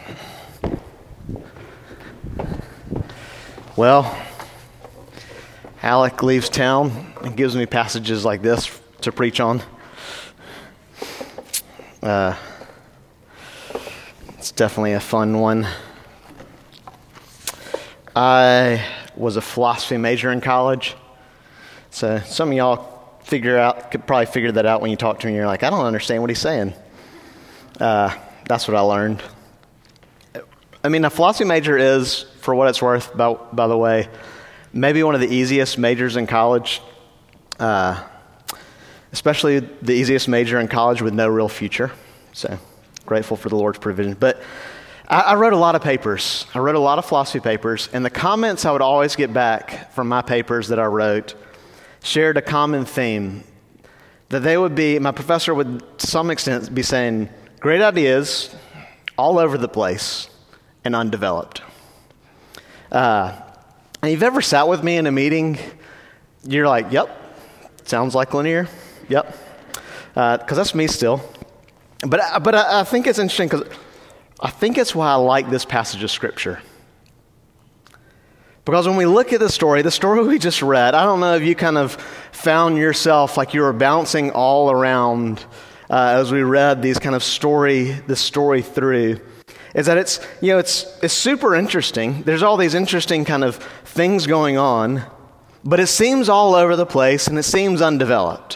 Well, Alec leaves town and gives me passages like this to preach on. It's definitely a fun one. I was a philosophy major in college, so some of y'all could probably figure that out when you talk to me. You're like, I don't understand what he's saying. That's what I learned. I mean, a philosophy major is, for what it's worth, by the way, maybe one of the easiest majors in college, especially the easiest major in college with no real future. So grateful for the Lord's provision. But I wrote a lot of papers. I wrote a lot of philosophy papers, and the comments I would always get back from my papers that I wrote shared a common theme. That my professor would to some extent be saying, great ideas all over the place and undeveloped. And you've ever sat with me in a meeting, you're like, yep, sounds like linear, yep, because that's me still. But I think it's interesting because I think it's why I like this passage of Scripture. Because when we look at the story we just read, I don't know if you kind of found yourself like you were bouncing all around as we read this story through. Is that it's super interesting. There's all these interesting kind of things going on, but it seems all over the place and it seems undeveloped.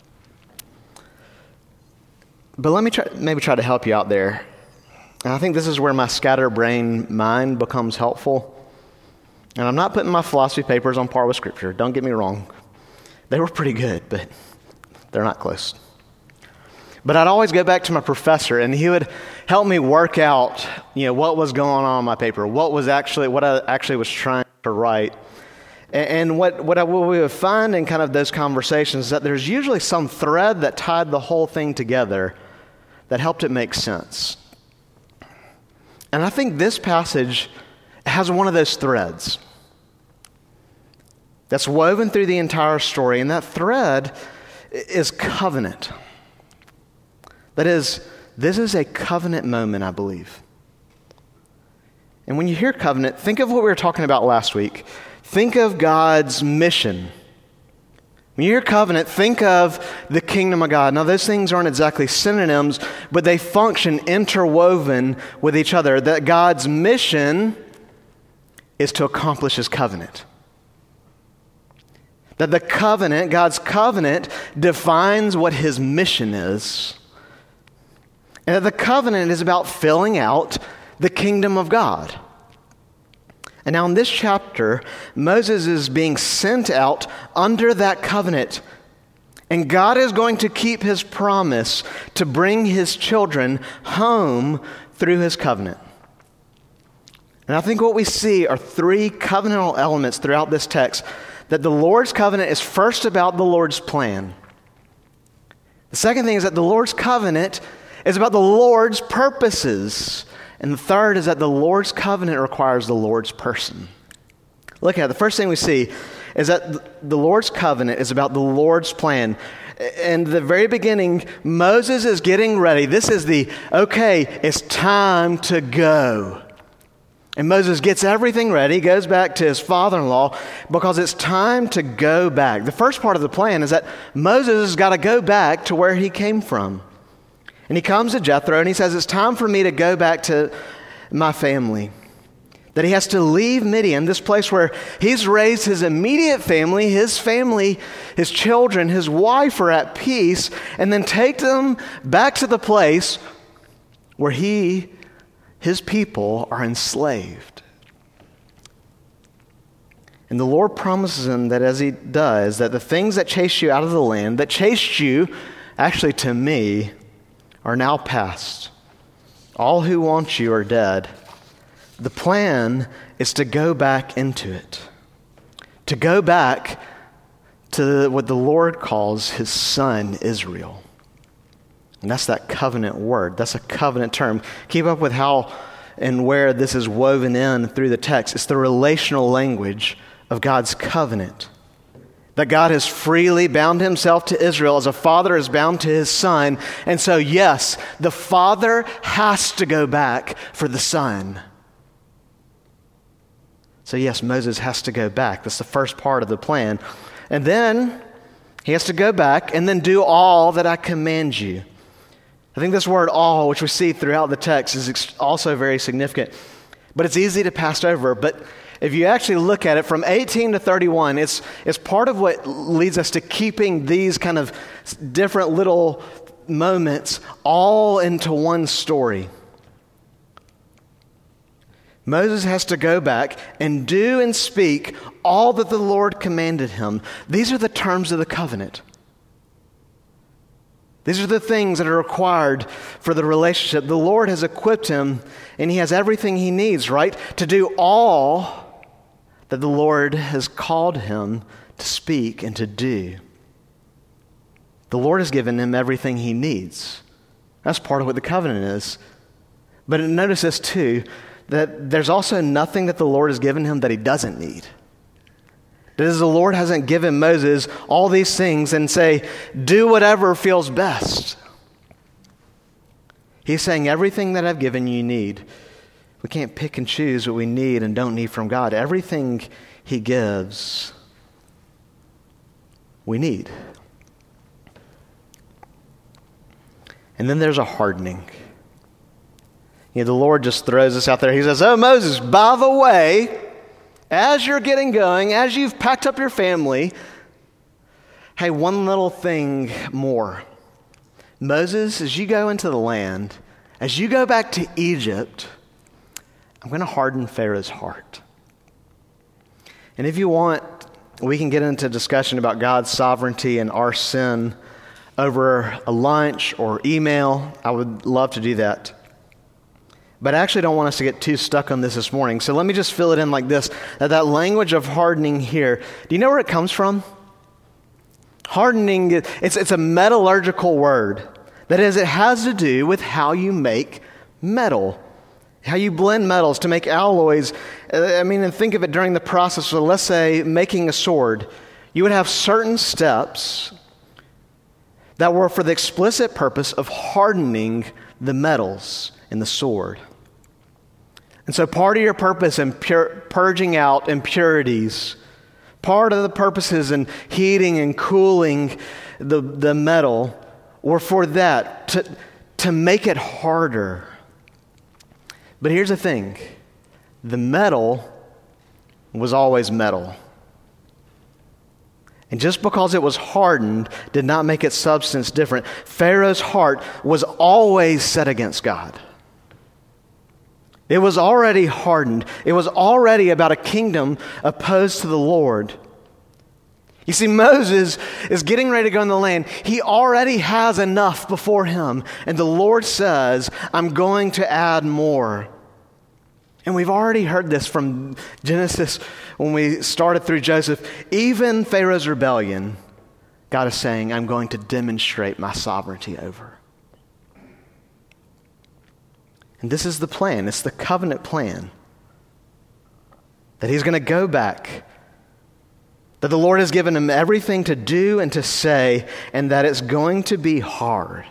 But let me try to help you out there. And I think this is where my scatterbrained mind becomes helpful. And I'm not putting my philosophy papers on par with Scripture. Don't get me wrong. They were pretty good, but they're not close. But I'd always go back to my professor, and he would help me work out, what was going on in my paper, what I actually was trying to write. And what we would find in kind of those conversations is that there's usually some thread that tied the whole thing together that helped it make sense. And I think this passage has one of those threads that's woven through the entire story, and that thread is covenant. That is, this is a covenant moment, I believe. And when you hear covenant, think of what we were talking about last week. Think of God's mission. When you hear covenant, think of the kingdom of God. Now, those things aren't exactly synonyms, but they function interwoven with each other. That God's mission is to accomplish His covenant. That the covenant, God's covenant, defines what His mission is. And that the covenant is about filling out the kingdom of God. And now in this chapter, Moses is being sent out under that covenant. And God is going to keep His promise to bring His children home through His covenant. And I think what we see are three covenantal elements throughout this text. That the Lord's covenant is first about the Lord's plan. The second thing is that the Lord's covenant is about the Lord's purposes. And the third is that the Lord's covenant requires the Lord's person. Look at it. The first thing we see is that the Lord's covenant is about the Lord's plan. In the very beginning, Moses is getting ready. This is it's time to go. And Moses gets everything ready, goes back to his father-in-law because it's time to go back. The first part of the plan is that Moses has got to go back to where he came from. And he comes to Jethro and he says, it's time for me to go back to my family. That he has to leave Midian, this place where he's raised his immediate family, his children, his wife are at peace, and then take them back to the place where his people are enslaved. And the Lord promises him that as he does, that the things that chased you out of the land, that chased you actually to me, are now past. All who want you are dead. The plan is to go back into it. To go back to what the Lord calls His son, Israel. And that's that covenant word. That's a covenant term. Keep up with how and where this is woven in through the text. It's the relational language of God's covenant. That God has freely bound himself to Israel as a father is bound to his son. And so, yes, the father has to go back for the son. So, yes, Moses has to go back. That's the first part of the plan. And then he has to go back and then do all that I command you. I think this word all, which we see throughout the text, is also very significant. But it's easy to pass over. But if you actually look at it from 18 to 31, it's part of what leads us to keeping these kind of different little moments all into one story. Moses has to go back and do and speak all that the Lord commanded him. These are the terms of the covenant. These are the things that are required for the relationship. The Lord has equipped him, and he has everything he needs, right, to do all that the Lord has called him to speak and to do. The Lord has given him everything he needs. That's part of what the covenant is. But notice this too, that there's also nothing that the Lord has given him that he doesn't need. That is, the Lord hasn't given Moses all these things and say, do whatever feels best. He's saying everything that I've given you need. We can't pick and choose what we need and don't need from God. Everything he gives, we need. And then there's a hardening. You know, the Lord just throws us out there. He says, oh, Moses, by the way, as you're getting going, as you've packed up your family, hey, one little thing more. Moses, as you go into the land, as you go back to Egypt, I'm going to harden Pharaoh's heart. And if you want, we can get into a discussion about God's sovereignty and our sin over a lunch or email. I would love to do that. But I actually don't want us to get too stuck on this morning. So let me just fill it in like this. That language of hardening here, do you know where it comes from? Hardening, it's a metallurgical word. That is, it has to do with how you make metal. How you blend metals to make alloys. And think of it during the process. So let's say making a sword. You would have certain steps that were for the explicit purpose of hardening the metals in the sword. And so part of your purpose in purging out impurities, part of the purposes in heating and cooling the metal were for that, to make it harder. But here's the thing. The metal was always metal. And just because it was hardened did not make its substance different. Pharaoh's heart was always set against God. It was already hardened. It was already about a kingdom opposed to the Lord. You see, Moses is getting ready to go in the land. He already has enough before him. And the Lord says, I'm going to add more. And we've already heard this from Genesis when we started through Joseph. Even Pharaoh's rebellion, God is saying, I'm going to demonstrate my sovereignty over. And this is the plan. It's the covenant plan. That he's going to go back. That the Lord has given him everything to do and to say, and that it's going to be hard.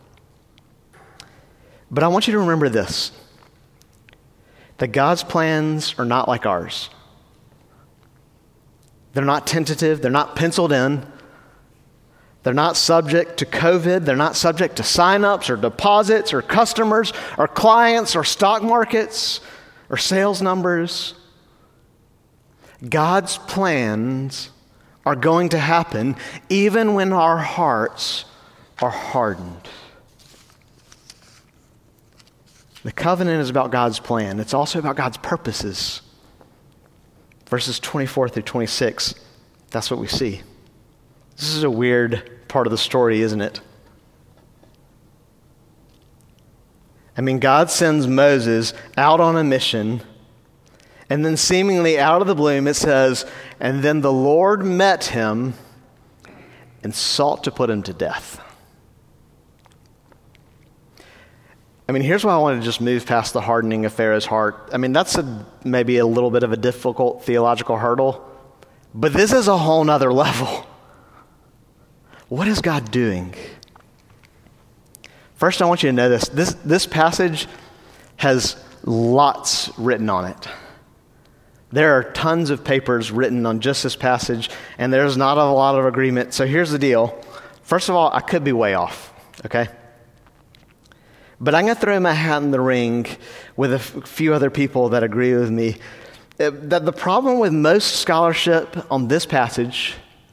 But I want you to remember this. That God's plans are not like ours. They're not tentative. They're not penciled in. They're not subject to COVID. They're not subject to sign-ups or deposits or customers or clients or stock markets or sales numbers. God's plans are going to happen even when our hearts are hardened. The covenant is about God's plan. It's also about God's purposes. Verses 24 through 26, that's what we see. This is a weird part of the story, isn't it? God sends Moses out on a mission, and then seemingly out of the blue, it says, and then the Lord met him and sought to put him to death. Here's why I want to just move past the hardening of Pharaoh's heart. That's maybe a little bit of a difficult theological hurdle. But this is a whole nother level. What is God doing? First, I want you to know this passage has lots written on it. There are tons of papers written on just this passage, and there's not a lot of agreement. So here's the deal. First of all, I could be way off, okay? But I'm going to throw my hat in the ring with a few other people that agree with me. That the problem with most scholarship on this passage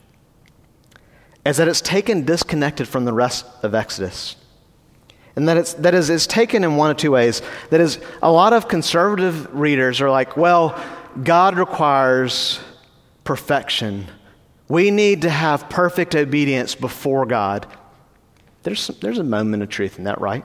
is that it's taken disconnected from the rest of Exodus. And that is it's taken in one of two ways. That is, a lot of conservative readers are like, well, God requires perfection. We need to have perfect obedience before God. There's a moment of truth in that, right?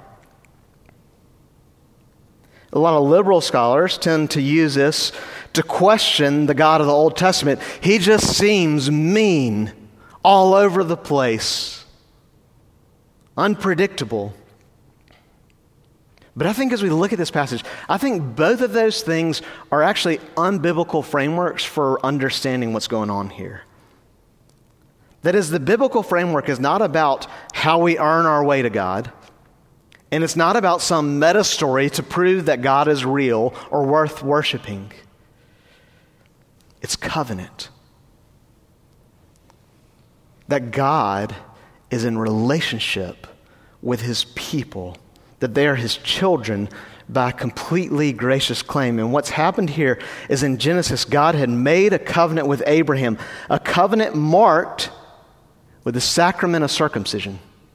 A lot of liberal scholars tend to use this to question the God of the Old Testament. He just seems mean, all over the place, unpredictable. But I think as we look at this passage, I think both of those things are actually unbiblical frameworks for understanding what's going on here. That is, the biblical framework is not about how we earn our way to God, and it's not about some meta story to prove that God is real or worth worshiping. It's covenant. That God is in relationship with his people, that they are his children by a completely gracious claim. And what's happened here is in Genesis, God had made a covenant with Abraham, a covenant marked with the sacrament of circumcision,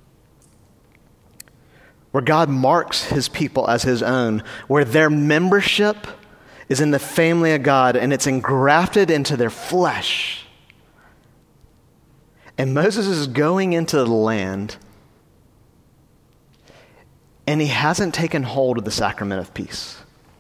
where God marks his people as his own, where their membership is in the family of God and it's engrafted into their flesh. And Moses is going into the land, and he hasn't taken hold of the sacrament of peace.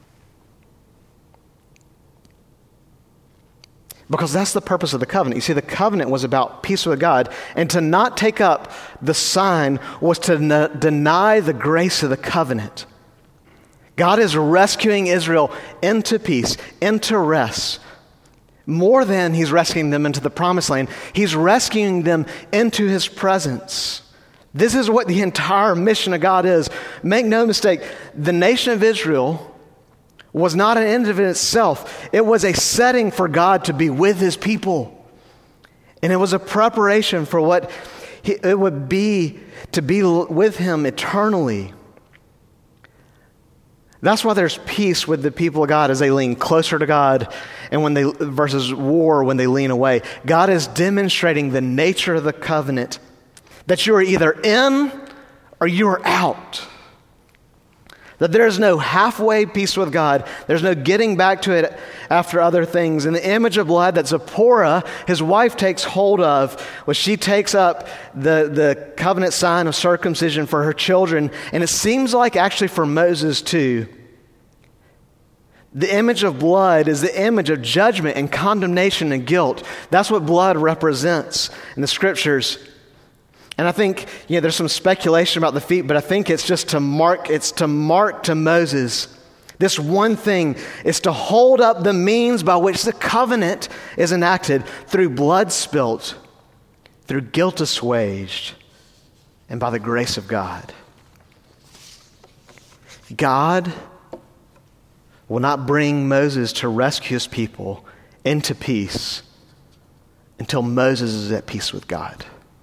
Because that's the purpose of the covenant. You see, the covenant was about peace with God, and to not take up the sign was to deny the grace of the covenant. God is rescuing Israel into peace, into rest. More than he's rescuing them into the promised land, he's rescuing them into his presence. This is what the entire mission of God is. Make no mistake, the nation of Israel was not an end in itself. It was a setting for God to be with his people. And it was a preparation for what it would be to be with him eternally. That's why there's peace with the people of God as they lean closer to God, and when they versus war when they lean away. God is demonstrating the nature of the covenant, that you are either in or you are out. That there is no halfway peace with God. There's no getting back to it after other things. And the image of blood that Zipporah, his wife, takes hold of, when she takes up the covenant sign of circumcision for her children, and it seems like actually for Moses too. The image of blood is the image of judgment and condemnation and guilt. That's what blood represents in the scriptures. And I think, there's some speculation about the feet, but I think it's just to mark to Moses. This one thing is to hold up the means by which the covenant is enacted through blood spilt, through guilt assuaged, and by the grace of God. God will not bring Moses to rescue his people into peace until Moses is at peace with God.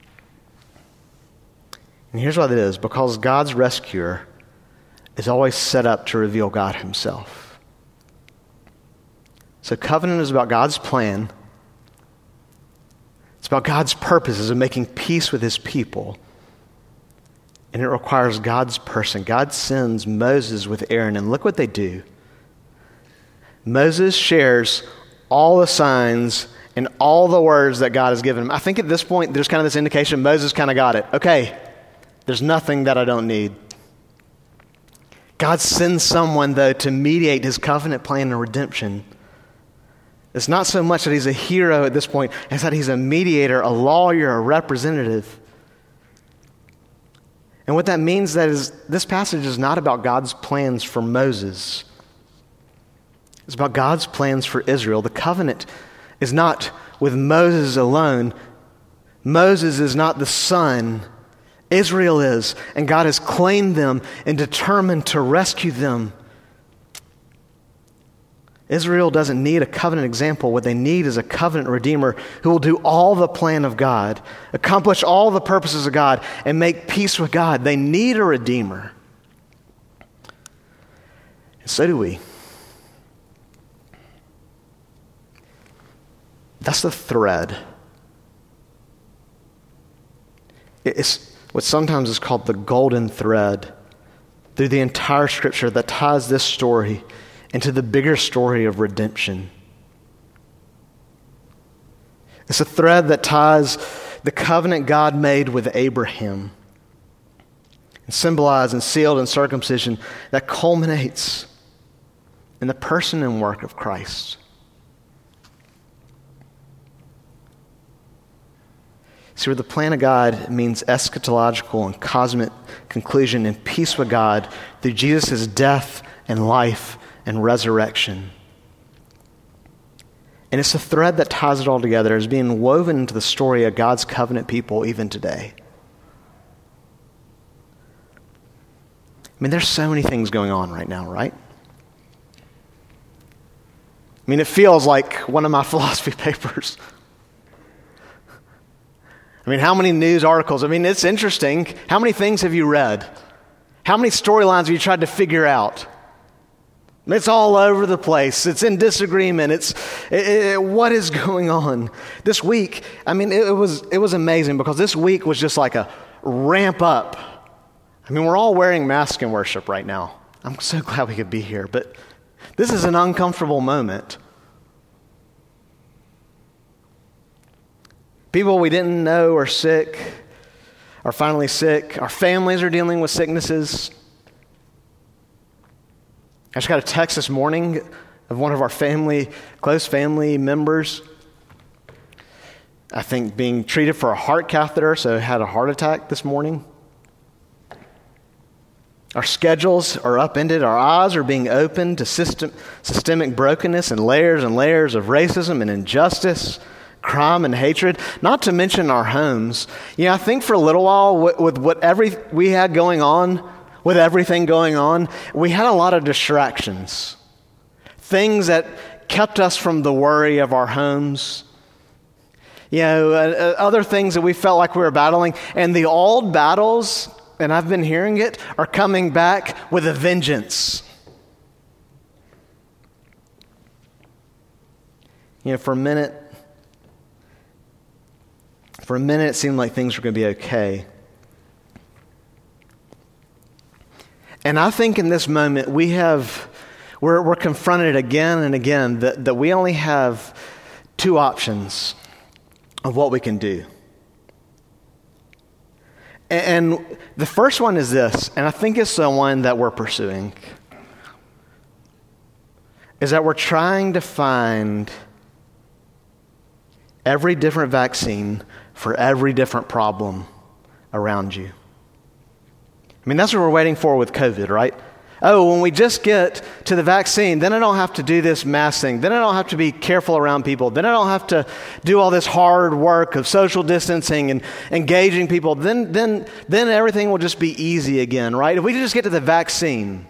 And here's why that is. Because God's rescuer is always set up to reveal God himself. So covenant is about God's plan. It's about God's purposes of making peace with his people. And it requires God's person. God sends Moses with Aaron, and look what they do. Moses shares all the signs and all the words that God has given him. I think at this point, there's kind of this indication Moses kind of got it. Okay, there's nothing that I don't need. God sends someone, though, to mediate his covenant plan of redemption. It's not so much that he's a hero at this point, as that he's a mediator, a lawyer, a representative. And what that means is this passage is not about God's plans for Moses. It's about God's plans for Israel. The covenant is not with Moses alone. Moses is not the son. Israel is, and God has claimed them and determined to rescue them. Israel doesn't need a covenant example. What they need is a covenant redeemer who will do all the plan of God, accomplish all the purposes of God, and make peace with God. They need a redeemer. And so do we. That's the thread. It's what sometimes is called the golden thread through the entire Scripture that ties this story into the bigger story of redemption. It's a thread that ties the covenant God made with Abraham, and symbolized and sealed in circumcision, that culminates in the person and work of Christ. See, where the plan of God means eschatological and cosmic conclusion and peace with God through Jesus' death and life and resurrection. And it's a thread that ties it all together, as being woven into the story of God's covenant people even today. I mean, there's so many things going on right now, right? I mean, it feels like one of my philosophy papers. I mean, how many news articles? I mean, it's interesting. How many things have you read? How many storylines have you tried to figure out? It's all over the place. It's in disagreement. What is going on? This week, I mean, it was amazing, because this week was just like a ramp up. I mean, we're all wearing masks in worship right now. I'm so glad we could be here, but this is an uncomfortable moment. People we didn't know are sick, are finally sick. Our families are dealing with sicknesses. I just got a text this morning of one of our close family members, I think being treated for a heart catheter, so had a heart attack this morning. Our schedules are upended. Our eyes are being opened to systemic brokenness and layers of racism and injustice, crime and hatred, not to mention our homes. You know, I think for a little while with we had going on, with everything going on, we had a lot of distractions. Things that kept us from the worry of our homes. You know, other things that we felt like we were battling. And the old battles, and I've been hearing it, are coming back with a vengeance. You know, for a minute it seemed like things were going to be okay. And I think in this moment we're confronted again and again that we only have two options of what we can do. And the first one is this, and I think it's the one that we're pursuing, is that we're trying to find every different vaccine for every different problem around you. I mean, that's what we're waiting for with COVID, right? Oh, when we just get to the vaccine, then I don't have to do this mask thing. Then I don't have to be careful around people. Then I don't have to do all this hard work of social distancing and engaging people. Then everything will just be easy again, right? If we just get to the vaccine.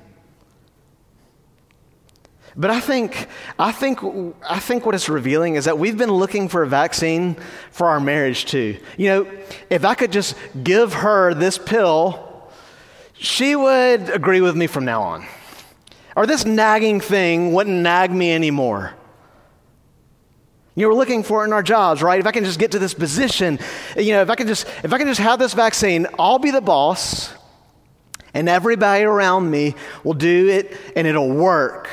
But I think what it's revealing is that we've been looking for a vaccine for our marriage too. You know, if I could just give her this pill, she would agree with me from now on. Or this nagging thing wouldn't nag me anymore. You know, we're looking for it in our jobs, right? If I can just get to this position, you know, if I can just have this vaccine, I'll be the boss, and everybody around me will do it, and it'll work.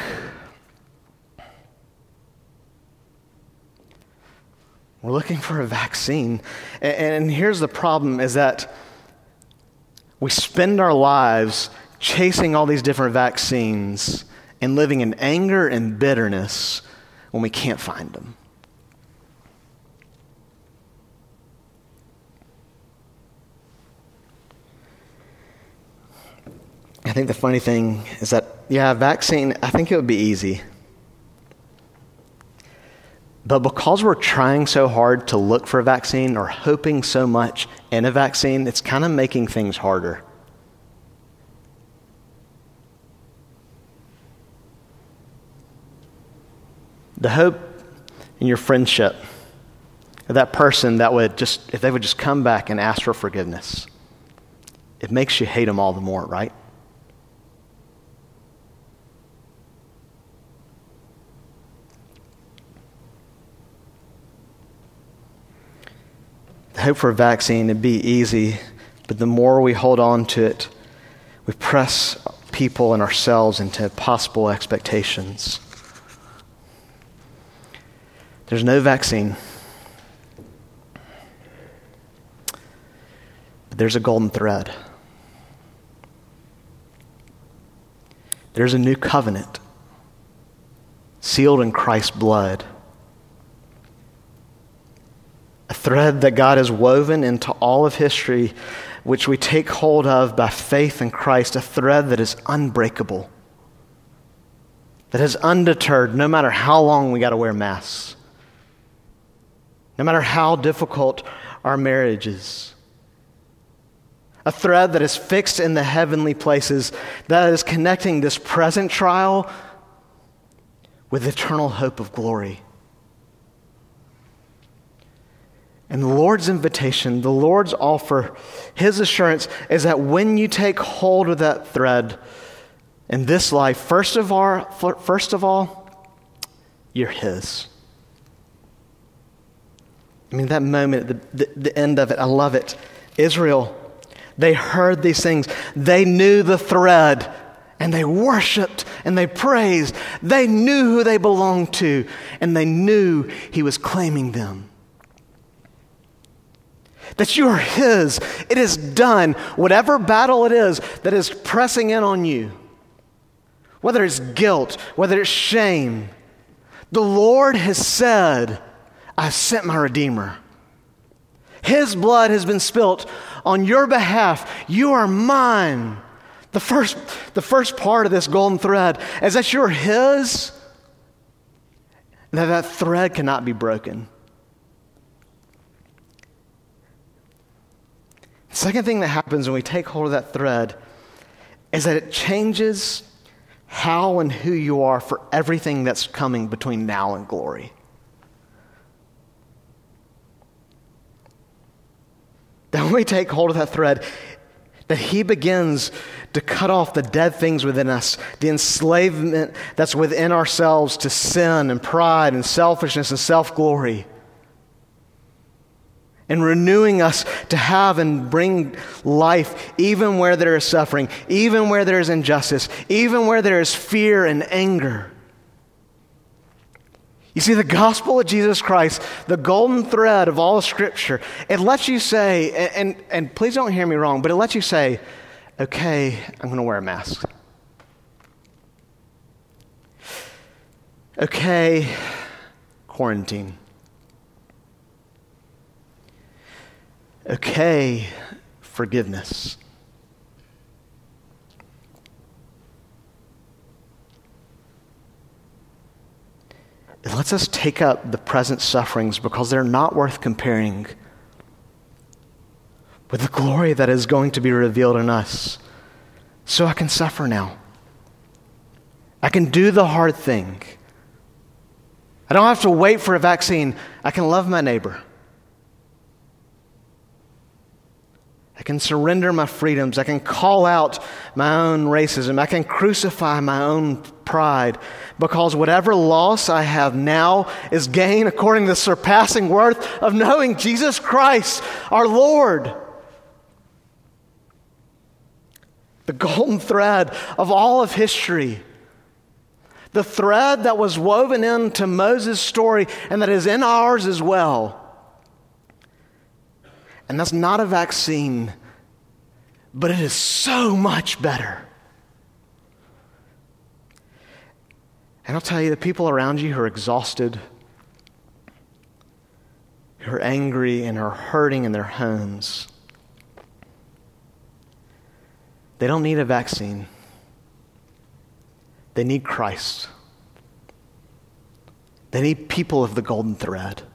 We're looking for a vaccine. And here's the problem, is that we spend our lives chasing all these different vaccines and living in anger and bitterness when we can't find them. I think the funny thing is that, vaccine, I think it would be easy. But because we're trying so hard to look for a vaccine or hoping so much in a vaccine, it's kind of making things harder. The hope in your friendship of that person that would just, if they would just come back and ask for forgiveness, it makes you hate them all the more, right? The hope for a vaccine, it'd be easy, but the more we hold on to it, we press people and ourselves into possible expectations. There's no vaccine, but there's a golden thread. There's a new covenant sealed in Christ's blood. A thread that God has woven into all of history, which we take hold of by faith in Christ, a thread that is unbreakable, that is undeterred no matter how long we got to wear masks, no matter how difficult our marriage is. A thread that is fixed in the heavenly places, that is connecting this present trial with eternal hope of glory. And the Lord's invitation, the Lord's offer, His assurance is that when you take hold of that thread in this life, first of all, you're His. I mean, that moment, the end of it, I love it. Israel, they heard these things. They knew the thread, and they worshiped, and they praised. They knew who they belonged to, and they knew He was claiming them. That you are His. It is done. Whatever battle it is that is pressing in on you, whether it's guilt, whether it's shame, the Lord has said, I sent my Redeemer. His blood has been spilt on your behalf. You are mine. The first part of this golden thread is that you're His, and that thread cannot be broken. The second thing that happens when we take hold of that thread is that it changes how and who you are for everything that's coming between now and glory. That when we take hold of that thread, that He begins to cut off the dead things within us, the enslavement that's within ourselves to sin and pride and selfishness and self-glory, and renewing us to have and bring life even where there is suffering, even where there is injustice, even where there is fear and anger. You see, the gospel of Jesus Christ, the golden thread of all of Scripture, it lets you say, and please don't hear me wrong, but it lets you say, okay, I'm going to wear a mask. Okay, quarantine. Okay, forgiveness. It lets us take up the present sufferings because they're not worth comparing with the glory that is going to be revealed in us. So I can suffer now. I can do the hard thing. I don't have to wait for a vaccine. I can love my neighbor. I can surrender my freedoms. I can call out my own racism. I can crucify my own pride because whatever loss I have now is gain according to the surpassing worth of knowing Jesus Christ, our Lord. The golden thread of all of history. The thread that was woven into Moses' story and that is in ours as well. And that's not a vaccine, but it is so much better. And I'll tell you, the people around you who are exhausted, who are angry and are hurting in their homes, they don't need a vaccine. They need Christ. They need people of the golden thread.